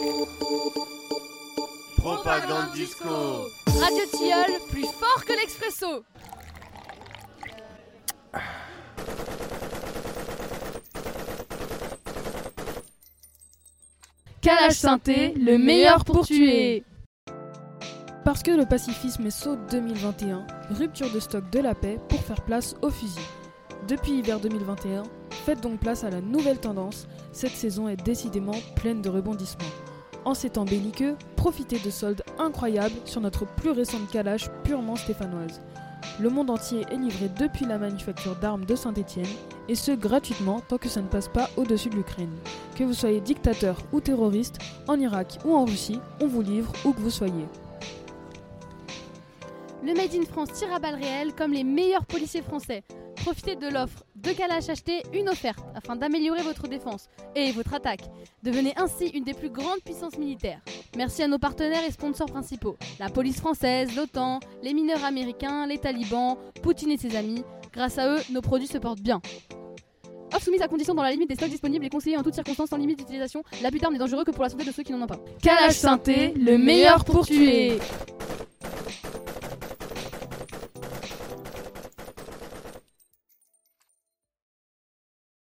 Propagande Disco. Radio Tilleul, plus fort que l'Expresso. Kalash Synthé, le meilleur pour tuer. Parce que le pacifisme est saut 2021, rupture de stock de la paix pour faire place aux fusils. Depuis hiver 2021, faites donc place à la nouvelle tendance, cette saison est décidément pleine de rebondissements. En ces temps belliqueux, profitez de soldes incroyables sur notre plus récente Kalash purement stéphanoise. Le monde entier est livré depuis la manufacture d'armes de Saint-Étienne, et ce gratuitement tant que ça ne passe pas au-dessus de l'Ukraine. Que vous soyez dictateur ou terroriste, en Irak ou en Russie, on vous livre où que vous soyez. Le Made in France tire à balles réelles comme les meilleurs policiers français. Profitez de l'offre 2 Kalash achetés, une offerte, afin d'améliorer votre défense et votre attaque. Devenez ainsi une des plus grandes puissances militaires. Merci à nos partenaires et sponsors principaux. La police française, l'OTAN, les mineurs américains, les talibans, Poutine et ses amis. Grâce à eux, nos produits se portent bien. Offre soumise à condition dans la limite des stocks disponibles et conseillée en toutes circonstances sans limite d'utilisation. L'abus d'armes n'est dangereux que pour la santé de ceux qui n'en ont pas. Kalash Synthé, le meilleur pour tuer.